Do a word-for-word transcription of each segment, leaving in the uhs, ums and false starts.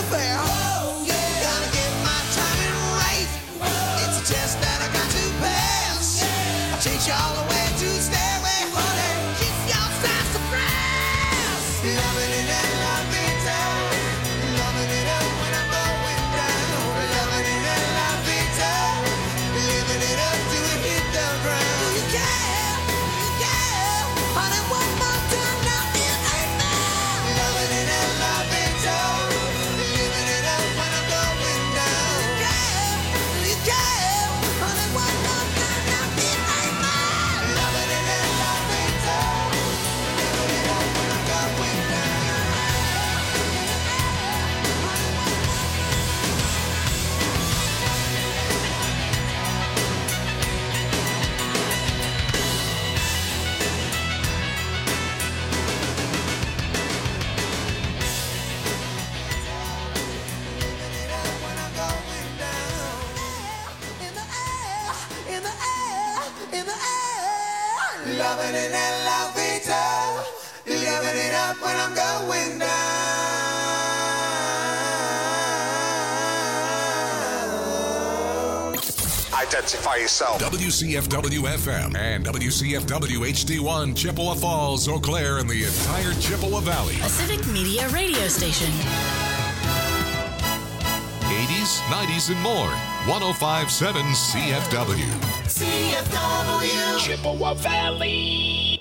fair. Oh, yeah. Gotta get my timing right. It's a test that I got to pass. Yeah. I'll take you all the way to stairway, honey. Keep your sense of press. Loving it and loving it. Loving it up when I'm going down. Loving it and loving it. Living it up till we hit the ground. Do you care? Do you care? Honey, one more time now. It ain't fair. Loving it and loving it. Living it up when I'm going down. Do you care? Do you care? Honey, one more time now. It ain't fair. Loving it and loving it. Living it up when I'm going down. Loving it and loving it, living it up when I'm going down. Identify yourself. W C F W F M and W C F W H D one, Chippewa Falls, Eau Claire, and the entire Chippewa Valley. A civic media radio station. eighties, nineties, and more. one oh five point seven C F W. C F W, Chippewa Valley.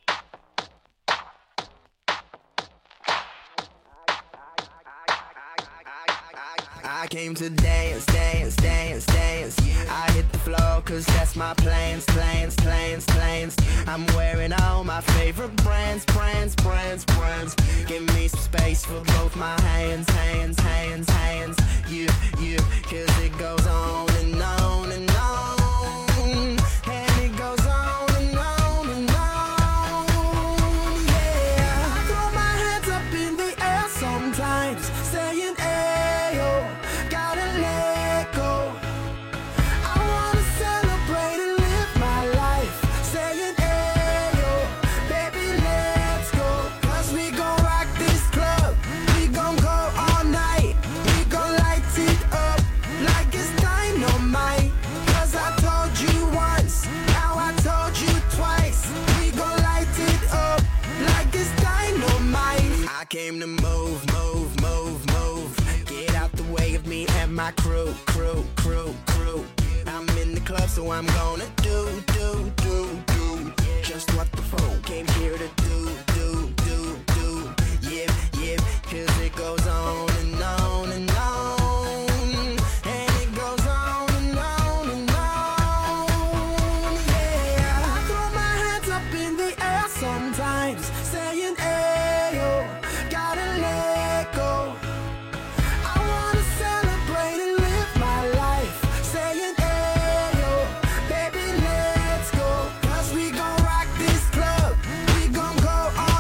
I came to dance, dance, dance, dance. I hit the floor cause that's my plans, plans, plans, plans. I'm wearing all my favorite brands, brands, brands, brands. Give me some space for both my hands, hands, hands, hands. You, you, cause it goes on and on and on. And it goes on and on and on. Yeah, I throw my hands up in the air sometimes, saying ayo, gotta let go. I wanna celebrate and live my life, saying ayo, baby let's go. Cause we gon' rock this club, we gon' go all night. We gon' light it up like it's dynamite. Cause I told you once, now I told you twice. We gon' light it up like it's dynamite. I came to move, move, move, move. Get out the way of me and my crew, crew, crew, crew. I'm in the club, so I'm gonna do, do, do, do just what the folk came here to do, do, do, do. Yeah, yeah, cause it goes on and on and on. And it goes on and on and on. Yeah, I throw my hands up in the air sometimes, saying ayo, gotta let go. I wanna celebrate and live my life, saying ayo, baby let's go. Cause we gon' rock this club, we gon' go all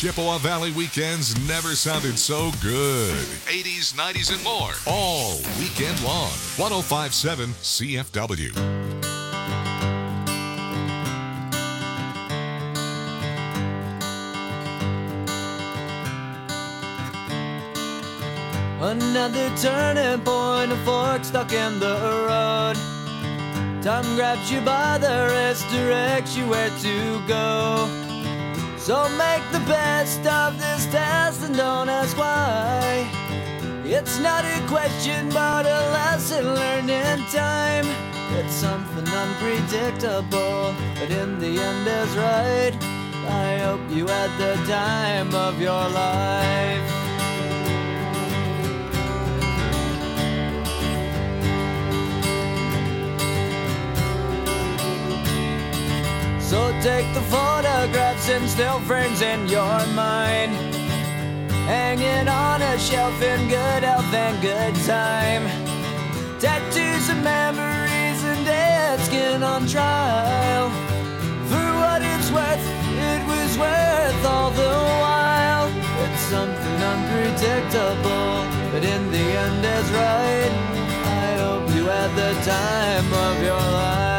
Chippewa Valley weekends never sounded so good. eighties, nineties, and more. All weekend long. one oh five point seven C F W. Another turning point, a fork stuck in the road. Time grabs you by the wrist, directs you where to go. So make the best of this test and don't ask why. It's not a question but a lesson learned in time. It's something unpredictable, but in the end is right. I hope you had the time of your life. So take the photographs and still frames in your mind, hanging on a shelf in good health and good time. Tattoos and memories and dead skin on trial. For what it's worth, it was worth all the while. It's something unpredictable, but in the end is right. I hope you had the time of your life.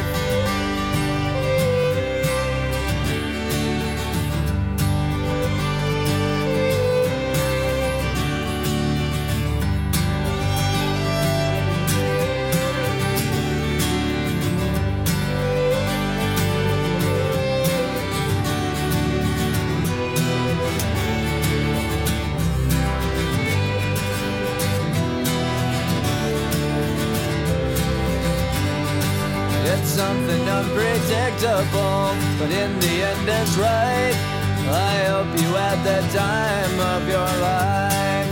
Something unpredictable, but in the end it's right. I hope you had the time of your life.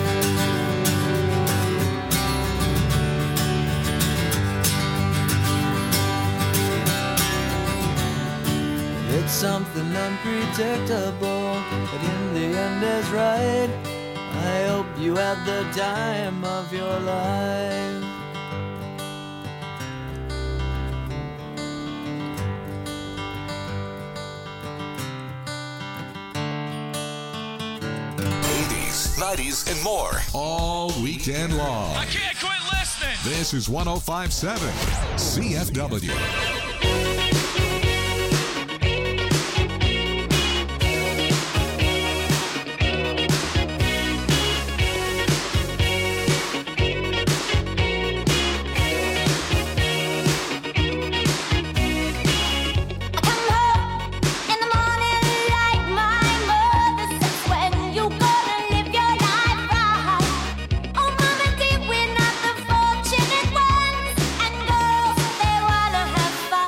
It's something unpredictable, but in the end is right. I hope you had the time of your life. nineties, and more. All weekend long. I can't quit listening. This is one oh five point seven C F W. Fortunate ones and girls, they wanna have fun.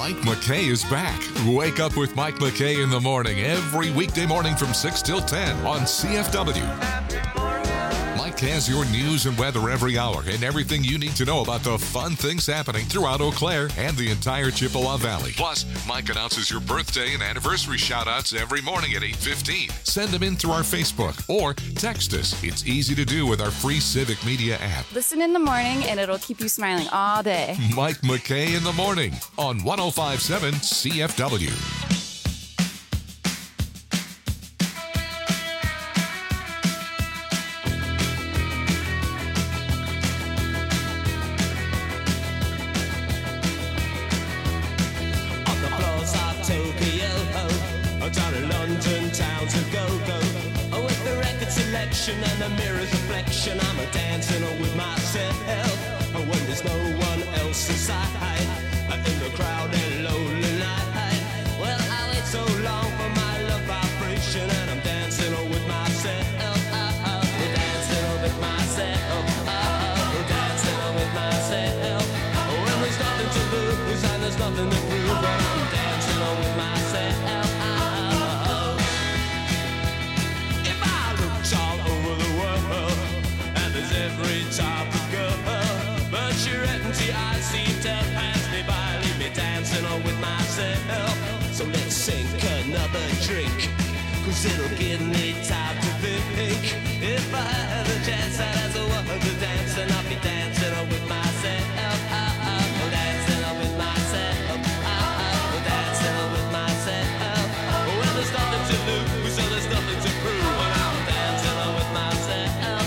Mike McKay is back. Wake up with Mike McKay in the morning every weekday morning from six till ten on C F W. Mike has your news and weather every hour and everything you need to know about the fun things happening throughout Eau Claire and the entire Chippewa Valley. Plus, Mike announces your birthday and anniversary shout-outs every morning at eight fifteen. Send them in through our Facebook or text us. It's easy to do with our free Civic Media app. Listen in the morning and it'll keep you smiling all day. Mike McKay in the morning on one oh five point seven C F W. And the mirror's reflection, I'm a dancing with myself. When there's no one else inside, in the crowd and lonely night. Well, I wait so long for my love vibration, and I'm dancing with myself. Dancing with myself. Dancing with myself. When there's nothing to lose and there's nothing to prove, but I'm dancing with myself. Every type of girl, but your empty eyes seem to pass me by, leave me dancing on with myself. So let's sink another drink, cause it'll give me time to think. If I had a chance, I'd ask a woman to dance, and I'll be dancing on with myself. Dancing on with myself. Dancing on with myself. Well, there's nothing to lose, so there's nothing to prove, but I'm dancing on with myself.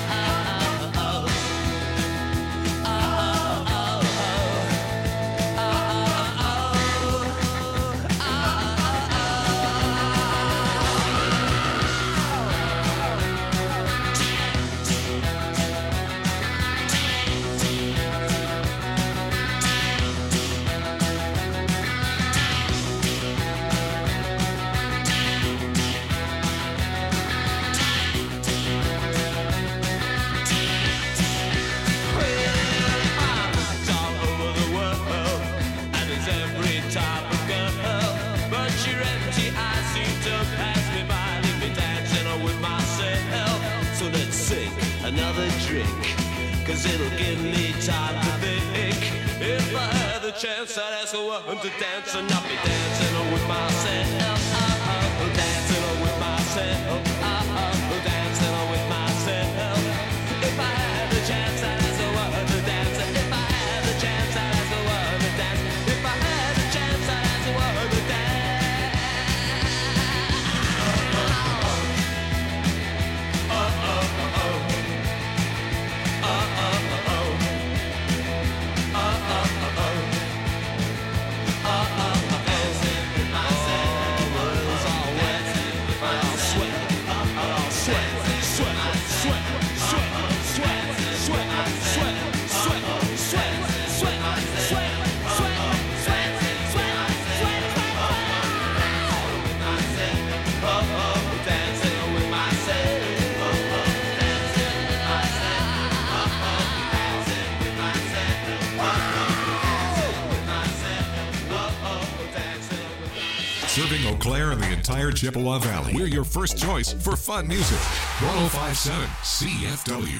Another drink, cause it'll give me time to think. If I had the chance, I'd ask a woman to dance, and I'll be dancing with myself. Dancing with myself. Dancing with myself. If I had the chance, I'd ask a woman to dance. If I had the chance, I'd ask a woman to dance. If I had the chance, I'd ask a woman to dance. Serving Eau Claire and the entire Chippewa Valley. We're your first choice for fun music. one oh five point seven C F W.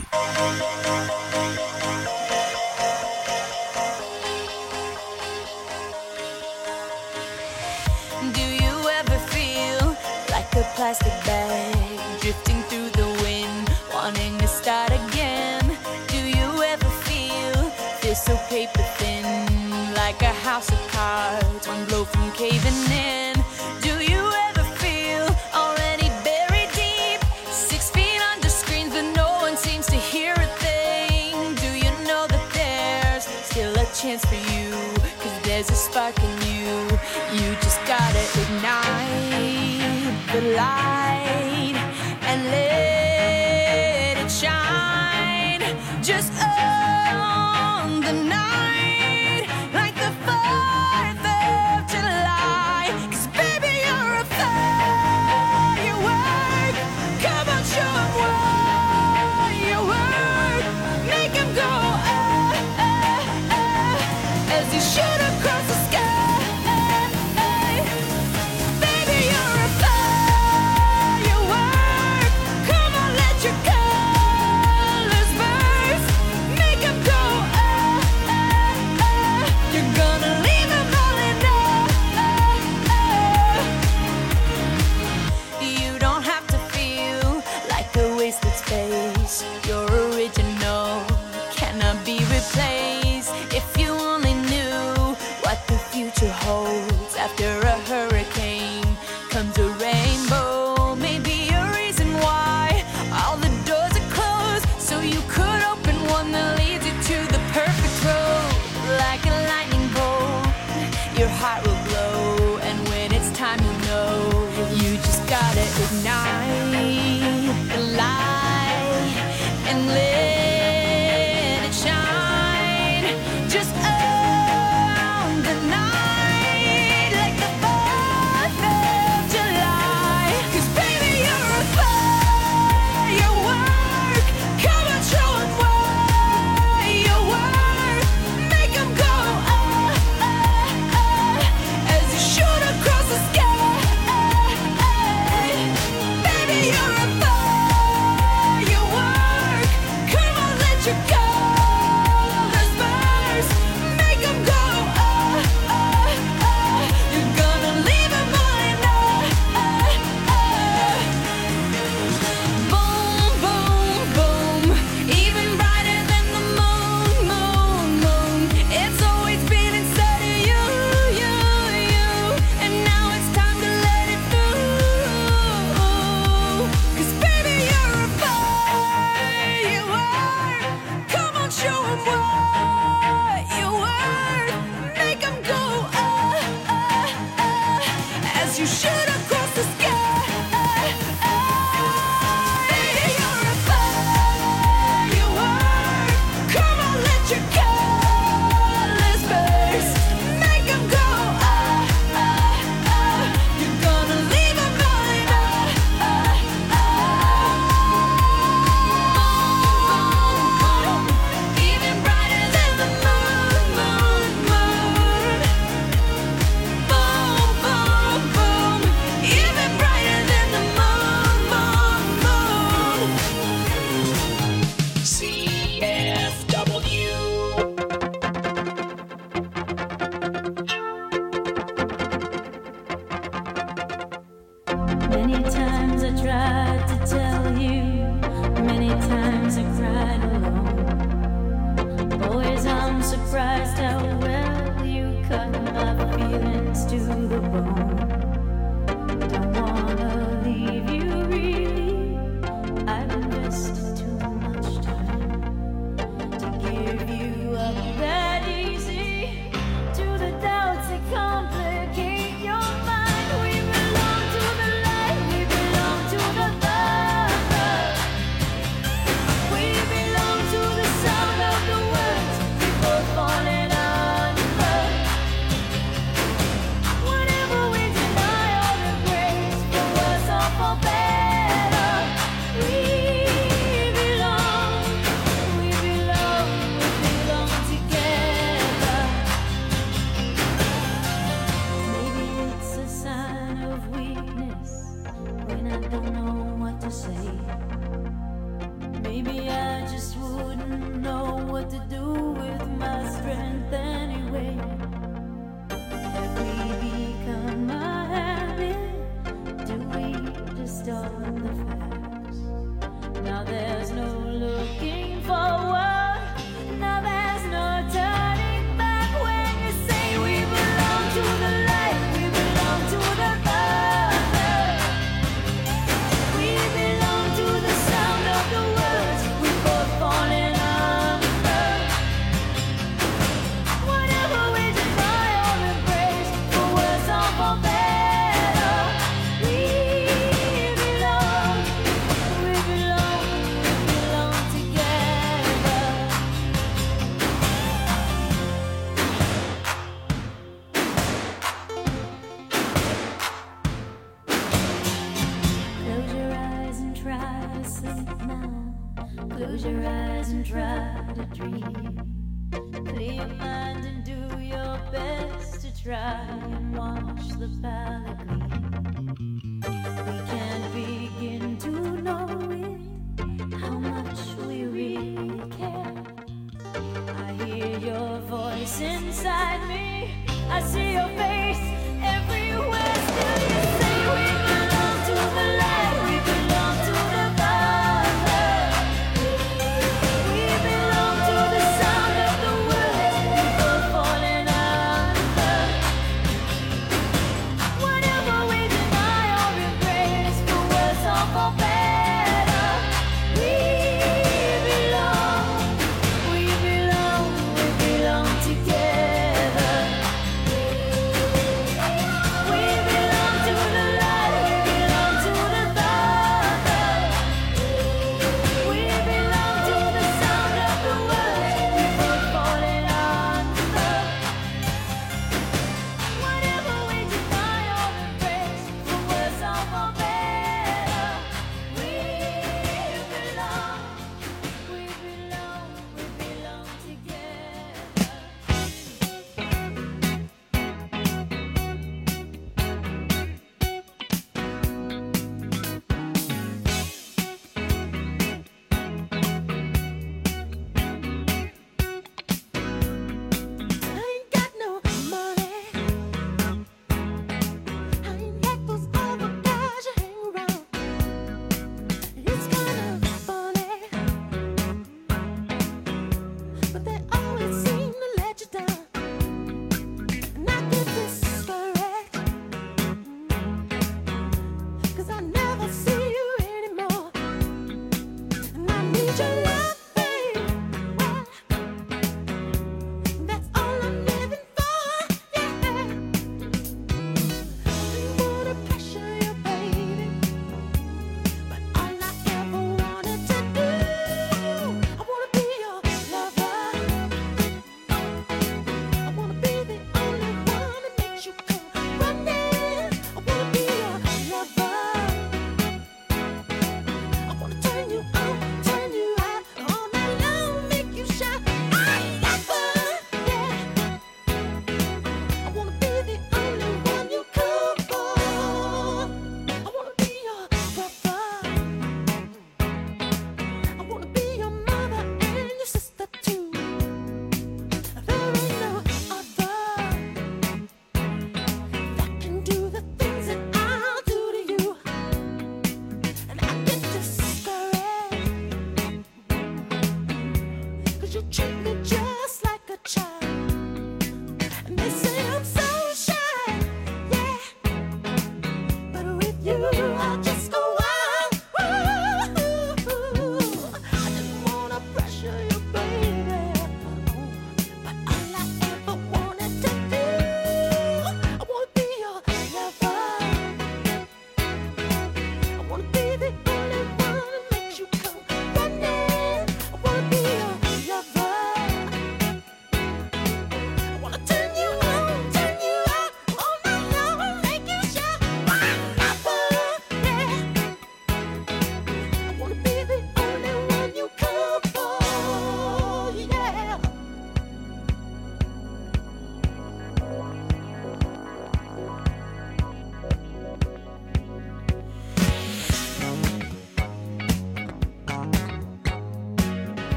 Do you ever feel like a plastic bag drifting through the wind, wanting to start again? Do you ever feel this so paper thin, like a house of cards, one blow from caving in? Do you ever feel already buried deep, six feet under screens, but no one seems to hear a thing? Do you know that there's still a chance for you, cause there's a spark in you? You just gotta ignite the light and let it shine. Just own the night like the fourth of July. Cause baby, you're a firework. Come on, show 'em what you work. Make 'em go, ah, ah, ah, as you shoot across the sky. holds. After a hurricane comes a rainbow. Maybe a reason why all the doors are closed, so you could open one that leads you to the perfect road. Like a lightning bolt, your heart will glow, and when it's time, you know you just gotta ignite the light and let it shine. Just own the night like the fourth of July. 'Cause baby, you're a firework. Come on, show 'em what you're worth. Make 'em go ah, ah, ah, as you shoot across the sky. Baby, you're a firework. Come on, let your colors burst. Make 'em go ah, ah, ah. You're gonna leave 'em on ah, ah, ah. Boom, boom, boom. Even brighter than the moon, moon, moon. It's always been inside of you, you, you. And now it's time to let it through. 'Cause baby, you're a firework. Come on, show 'em what you're worth. Make 'em go ah, ah, ah, as you shoot across the sky. Baby, you're a firework. Come on, let your colors burst. Make 'em go ah, ah, ah. You're gonna leave 'em on ah, ah, ah. Boom, boom, boom. Even brighter than the moon, moon, moon. Boom, boom, boom. Even brighter than the moon, moon, moon. C F W. Many times I tried to tell you, many times I cried alone. Boys, I'm surprised how well you cut my feelings to the bone. Don't wanna leave you really, I've invested too much time to give you up that easy to the doubts that complicate your mind. We belong to the light, we belong to the thunder. We belong to the sound of the words we both falling under. Whenever we deny all the grace, for worse or for better, we belong, we belong, we belong together. Maybe it's a sign of weakness when I don't know what to say. Maybe I just wouldn't know what to do with my strength anyway. Have we become a habit? Do we distort the facts? Now there's no looking forward. Now there's no turning back when you say we belong to the light, we belong to the thunder. We belong to the sound of the words we both falling under. Whenever we deny all embrace, for worse or for better, we belong, we belong, we belong together. Close your eyes and try to sleep now. Close your eyes and try to dream. Clear your mind and do your best to try and watch the palette gleam. We can't begin to know it, how much we really care. I hear your voice inside me, I see your face everywhere. Still you say we belong to the light, we belong to the thunder. We belong to the sound of the words we both falling under.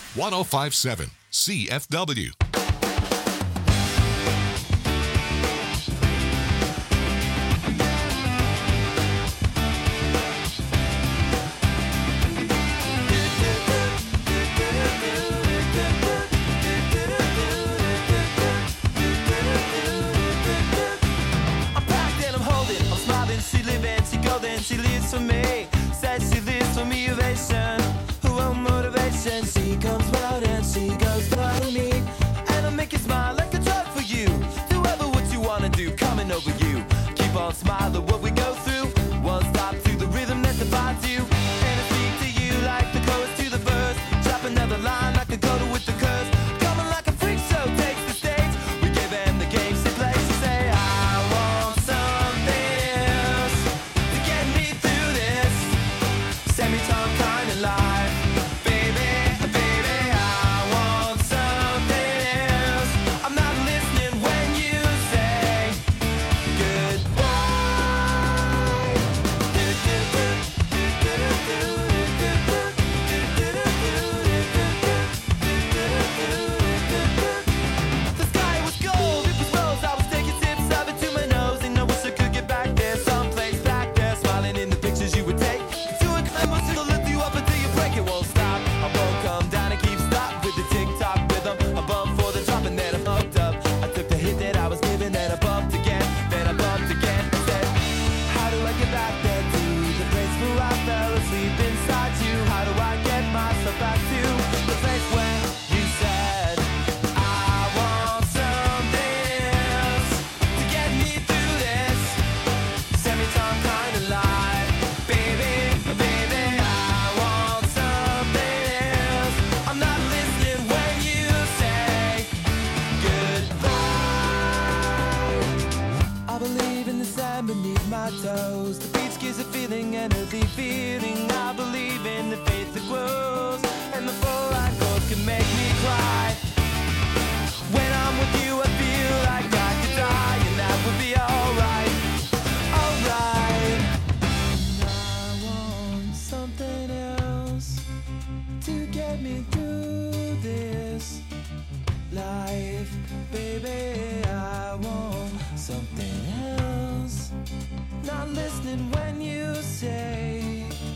one oh five point seven C F W. She lives for me, says she lives for me, ovation. Who won't motivation? She comes round and she goes by me, and I'll make you smile like a drug for you. Do ever what you wanna do, coming over you. Keep on smiling what we go through. One stop to the rhythm that defines you, and I speak to you like the chorus to the verse. Drop another line like a coda with the curse. Coming like a freak show takes the stage. We give them the game she plays. She say I want something else to get me through this semi-time kind of life. Baby, baby, I want something else. I'm not listening when you say goodbye. The sky was gold, it was rose. I was taking sips of it to my nose, and I wish I could get back there, someplace back there, smiling in the pictures you would take. To a climb, to lift you up until you break, it won't stop. I won't come down and keep stop with the tick-tock rhythm. I bump for the drop and then I'm hooked up. I took the hit that I was given, then I bumped again, then I bumped again. I said, how do I get back there to the place where I fell asleep inside you? How do I get myself back to the place where you said I want something else to get me through this semi-time kind of life? Baby, baby, I want something else. I'm not listening when you say goodbye. I believe in the sand beneath my toes. The beach gives a feeling, an earthy feeling. I believe in the faith that grows, and the full line goes can make me cry. When I'm with you, I feel like I could die, and that would be alright, alright. I want something else to get me through this life, baby. I want something else. Not listening when you say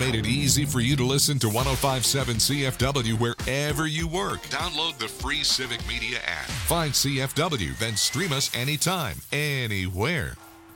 made it easy for you to listen to one oh five point seven C F W wherever you work. Download the free Civic Media app. Find C F W, then stream us anytime, anywhere.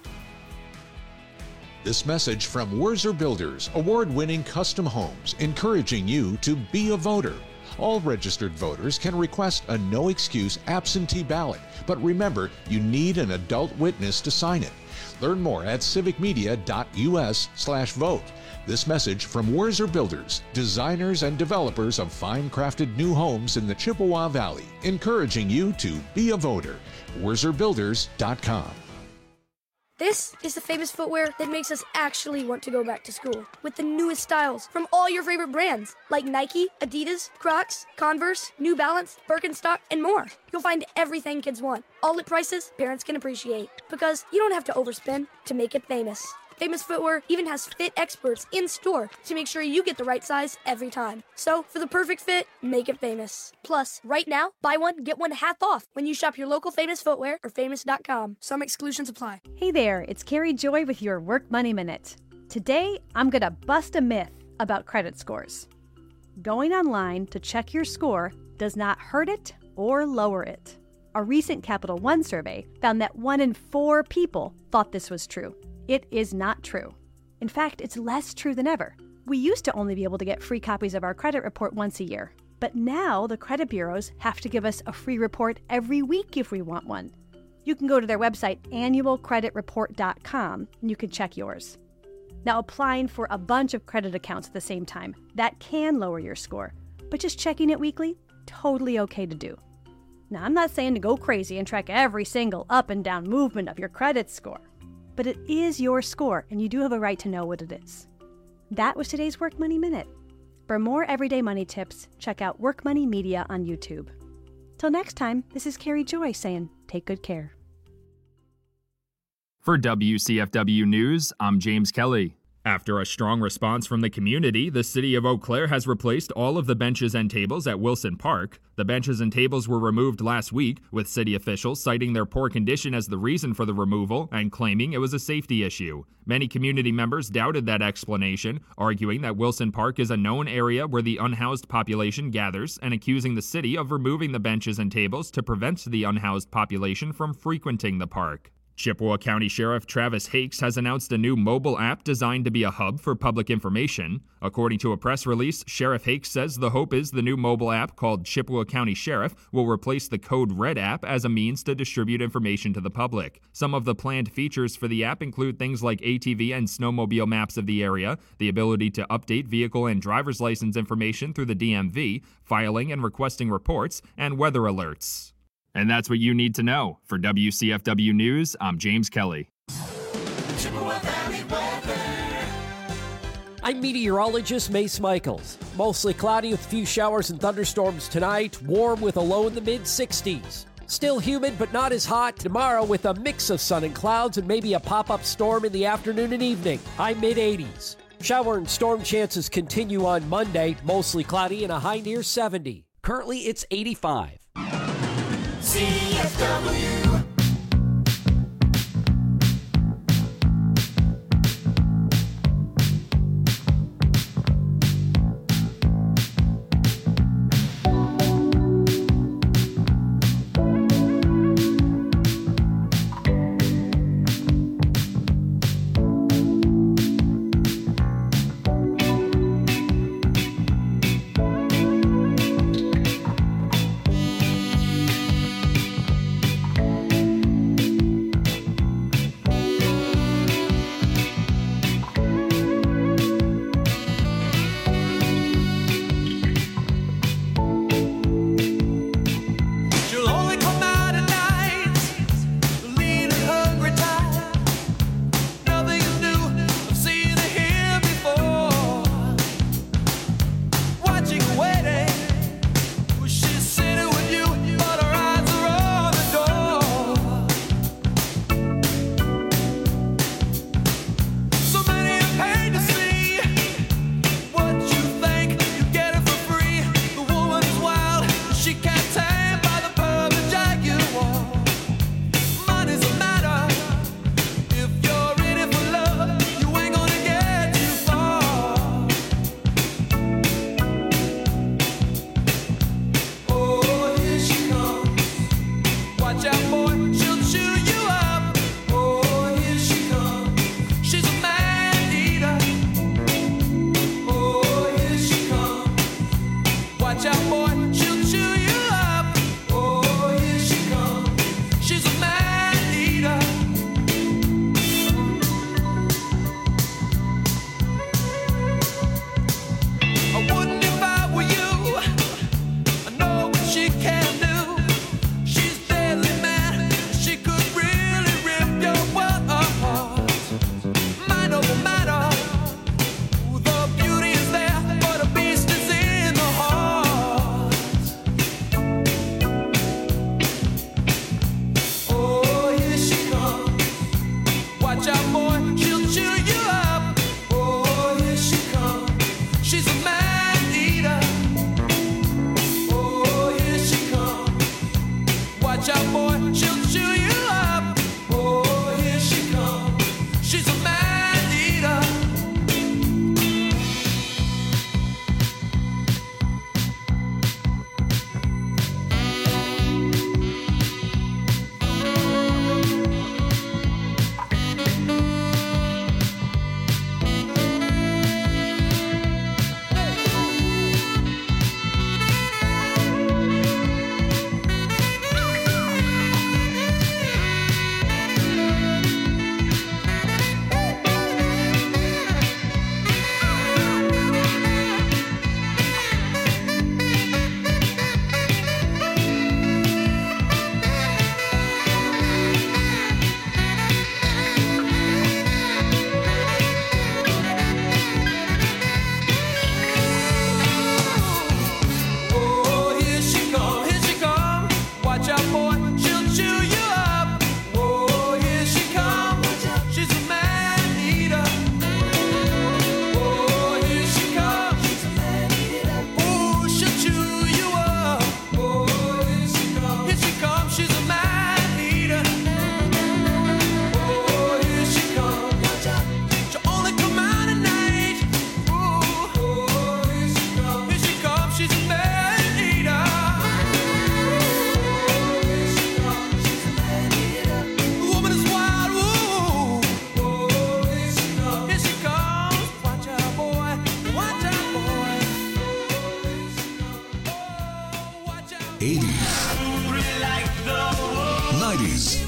This message from Wurzer Builders, award-winning custom homes, encouraging you to be a voter. All registered voters can request a no-excuse absentee ballot, but remember, you need an adult witness to sign it. Learn more at civicmedia.us slash vote. This message from Wurzer Builders, designers and developers of fine-crafted new homes in the Chippewa Valley, encouraging you to be a voter. Wurzer Builders dot com. This is the famous footwear that makes us actually want to go back to school. With the newest styles from all your favorite brands, like Nike, Adidas, Crocs, Converse, New Balance, Birkenstock, and more. You'll find everything kids want, all at prices parents can appreciate. Because you don't have to overspend to make it famous. Famous Footwear even has fit experts in store to make sure you get the right size every time. So, for the perfect fit, make it famous. Plus, right now, buy one, get one half off when you shop your local Famous Footwear or famous dot com. Some exclusions apply. Hey there, it's Carrie Joy with your Work Money Minute. Today, I'm going to bust a myth about credit scores. Going online to check your score does not hurt it or lower it. A recent Capital One survey found that one in four people thought this was true. It is not true. In fact, it's less true than ever. We used to only be able to get free copies of our credit report once a year. But now the credit bureaus have to give us a free report every week if we want one. You can go to their website, annual credit report dot com, and you can check yours. Now, applying for a bunch of credit accounts at the same time, that can lower your score. But just checking it weekly, totally okay to do. Now, I'm not saying to go crazy and track every single up and down movement of your credit score. But it is your score, and you do have a right to know what it is. That was today's Work Money Minute. For more everyday money tips, check out Work Money Media on YouTube. Till next time, this is Carrie Joy saying, take good care. For W C F W News, I'm James Kelly. After a strong response from the community, the city of Eau Claire has replaced all of the benches and tables at Wilson Park. The benches and tables were removed last week, with city officials citing their poor condition as the reason for the removal and claiming it was a safety issue. Many community members doubted that explanation, arguing that Wilson Park is a known area where the unhoused population gathers and accusing the city of removing the benches and tables to prevent the unhoused population from frequenting the park. Chippewa County Sheriff Travis Hakes has announced a new mobile app designed to be a hub for public information. According to a press release, Sheriff Hakes says the hope is the new mobile app called Chippewa County Sheriff will replace the Code Red app as a means to distribute information to the public. Some of the planned features for the app include things like A T V and snowmobile maps of the area, the ability to update vehicle and driver's license information through the D M V, filing and requesting reports, and weather alerts. And that's what you need to know. For W C F W News, I'm James Kelly. I'm meteorologist Mace Michaels. Mostly cloudy with a few showers and thunderstorms tonight. Warm with a low in the mid sixties. Still humid but not as hot. Tomorrow with a mix of sun and clouds and maybe a pop-up storm in the afternoon and evening. High mid eighties. Shower and storm chances continue on Monday. Mostly cloudy and a high near seventy. Currently it's eighty-five. C F W. eighties, nineties,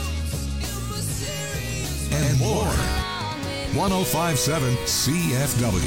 and more. one oh five point seven C F W.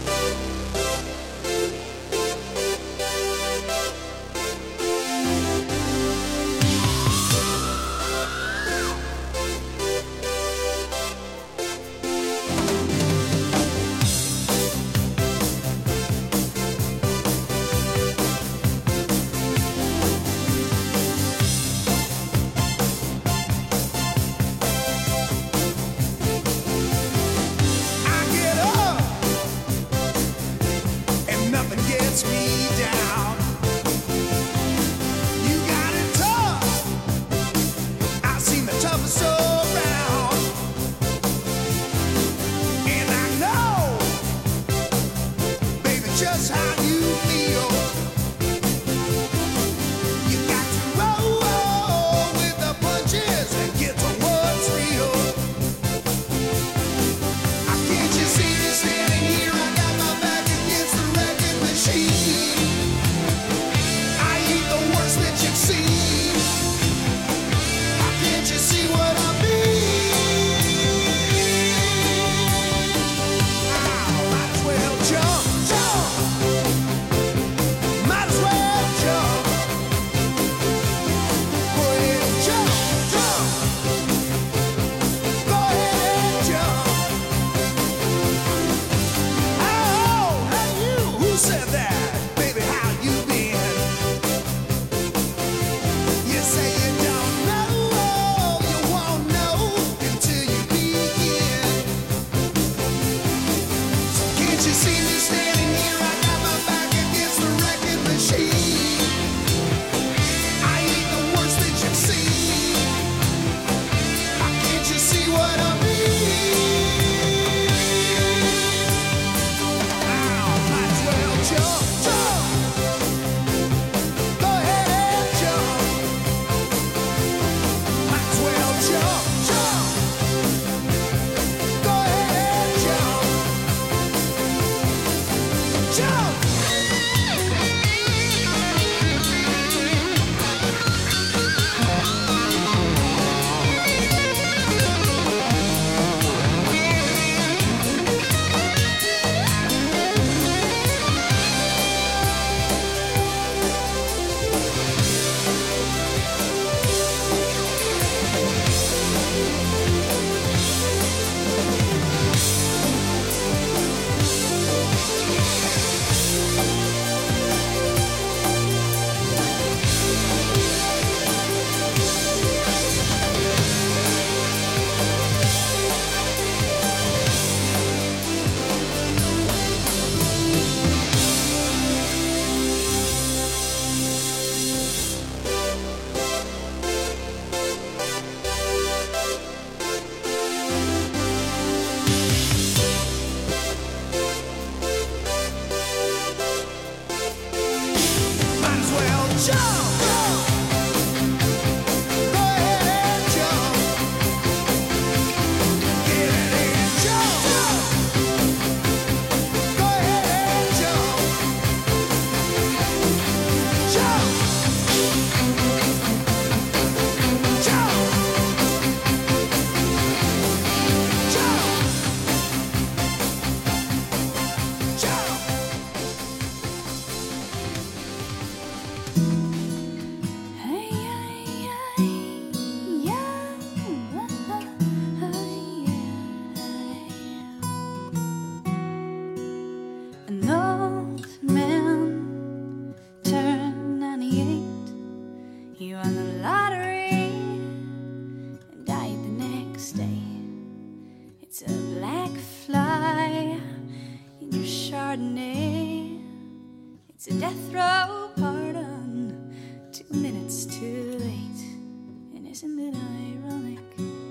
Chardonnay. It's a death row pardon, two minutes too late. And isn't it ironic?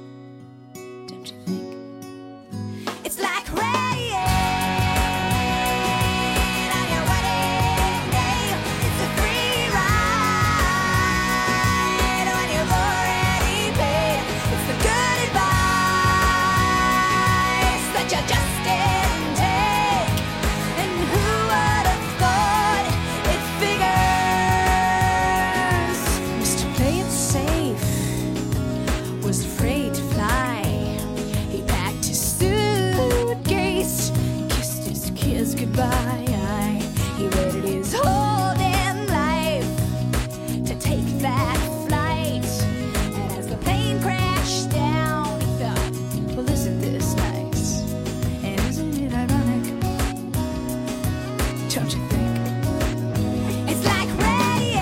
Don't you think? It's like rain on your wedding day. It's a free ride when you've already paid. It's the good advice that you just didn't take. And who would have thought it figured He waited his whole damn life to take that flight. And as the plane crashed down, he thought, well, isn't this nice? And isn't it ironic? Don't you think? It's like rain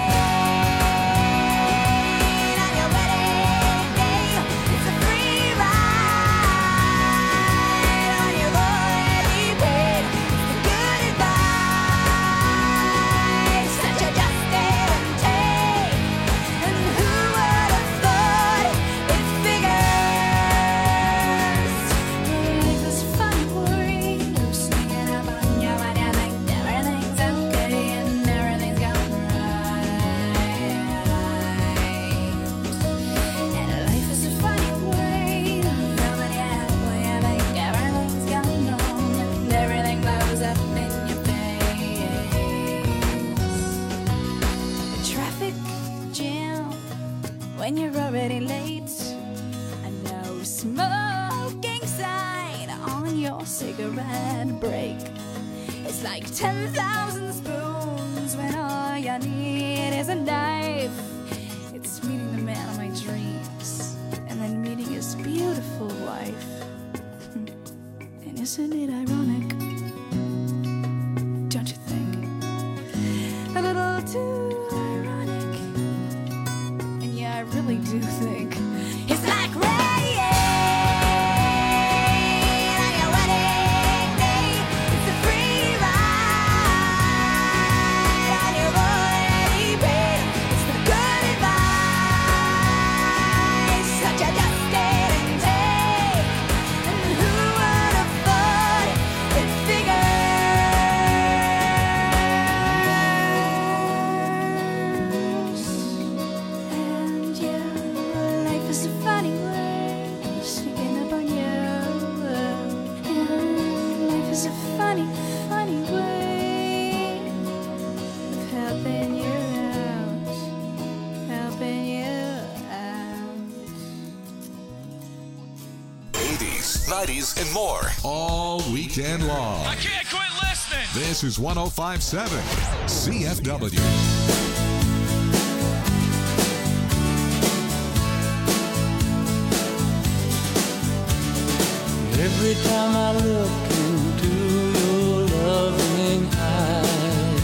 on your wedding day. It's a free ride on your already paid. It's the good advice that you just didn't take. And who would have thought it figures? Life is fun worrying, you're sneaking up on you when you think everything's okay and everything's going right. And life is a funny way of filling you out when you think everything's going wrong and everything blows up in your face. The traffic jam when you're already late. A no smoking sign on your cigarette break. It's like ten thousand spoons when all you need is a knife. It's meeting the man of my dreams and then meeting his beautiful wife. And isn't it ironic? Don't you think? A little too ironic. And yeah, I really do think it's like rain on your wedding day. It's a free ride on your already paid. It's the good advice that you just didn't take. And who would have thought it figures? And yeah, life is a funny way sneaking up on you. And life is a funny, funny way of helping you out, helping you out. eighties, nineties, and more. All weekend long. I can't quit listening. This is one oh five point seven C F W. Every time I look into your loving eyes,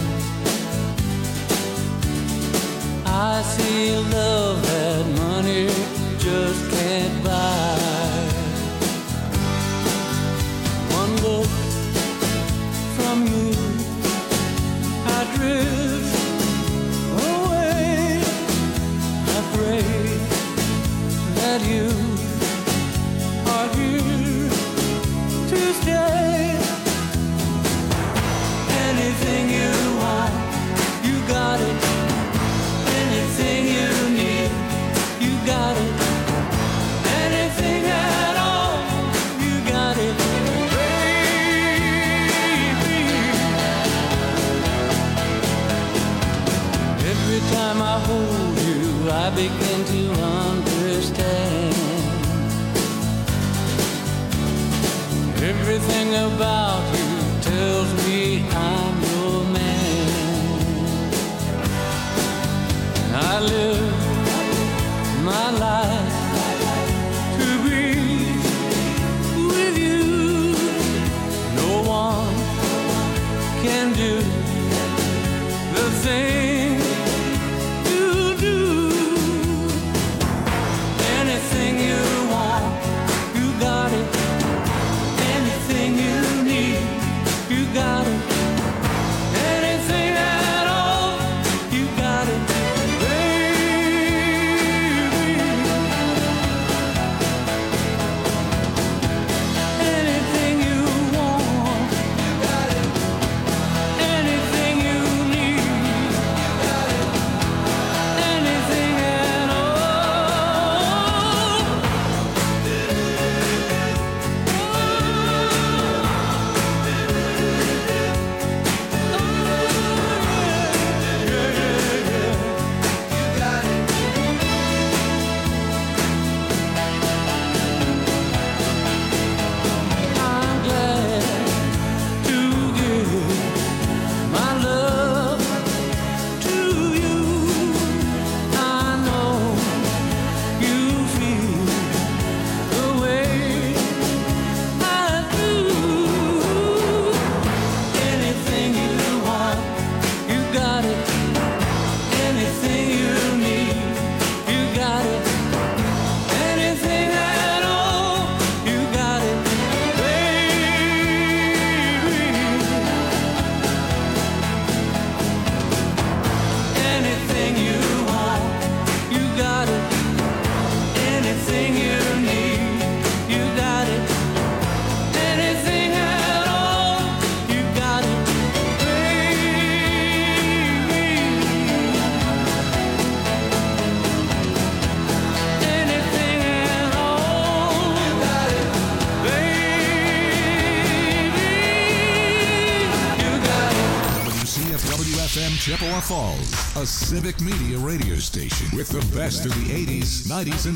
I see a love that money just can't buy. One look from you, I drift away. I pray that you are here to stay. Anything you want, you got it. Anything you need, you got it. Anything at all, you got it, baby. Every time I hold you, I begin to understand. Everything about you tells me I'm your man. I live my life to be with you. No one can do the thing you do. Anything you want, you got it. Anything you need, you got it. Anything at all, you got it, baby. Anything you want, you got it. Anything you need, you got it. Anything at all. F W F M Chippewa Falls, a civic media radio station with the best of the eighties, nineties, and